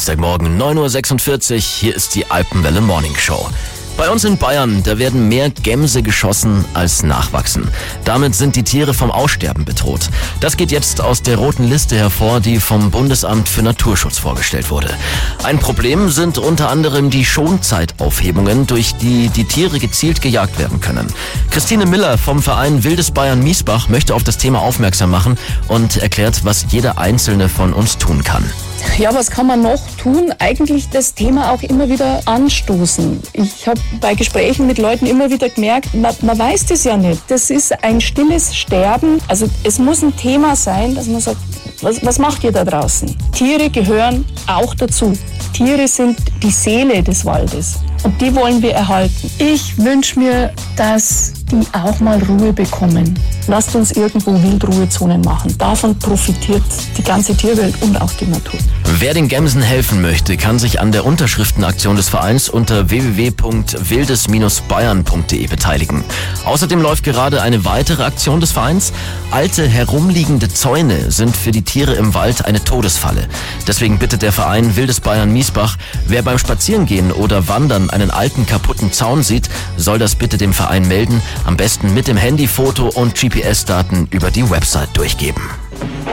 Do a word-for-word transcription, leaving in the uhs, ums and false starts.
Dienstagmorgen, neun Uhr sechsundvierzig, hier ist die Alpenwelle Morning Show. Bei uns in Bayern, da werden mehr Gämse geschossen als nachwachsen. Damit sind die Tiere vom Aussterben bedroht. Das geht jetzt aus der roten Liste hervor, die vom Bundesamt für Naturschutz vorgestellt wurde. Ein Problem sind unter anderem die Schonzeitaufhebungen, durch die die Tiere gezielt gejagt werden können. Christine Miller vom Verein Wildes Bayern Miesbach möchte auf das Thema aufmerksam machen und erklärt, was jeder Einzelne von uns tun kann. Ja, was kann man noch tun? Eigentlich das Thema auch immer wieder anstoßen. Ich habe bei Gesprächen mit Leuten immer wieder gemerkt, man, man weiß das ja nicht. Das ist ein stilles Sterben. Also es muss ein Thema sein, dass man sagt, was, was macht ihr da draußen? Tiere gehören auch dazu. Tiere sind die Seele des Waldes und die wollen wir erhalten. Ich wünsche mir, dass die auch mal Ruhe bekommen. Lasst uns irgendwo Wildruhezonen machen. Davon profitiert die ganze Tierwelt und auch die Natur. Wer den Gämsen helfen möchte, kann sich an der Unterschriftenaktion des Vereins unter w w w punkt wildes bayern punkt de beteiligen. Außerdem läuft gerade eine weitere Aktion des Vereins. Alte, herumliegende Zäune sind für die Tiere im Wald eine Todesfalle. Deswegen bittet der Verein Wildes Bayern Miesbach, wer beim Spazierengehen oder Wandern einen alten, kaputten Zaun sieht, soll das bitte dem Verein melden. Am besten mit dem Handy Foto und G P S-Daten über die Website durchgeben.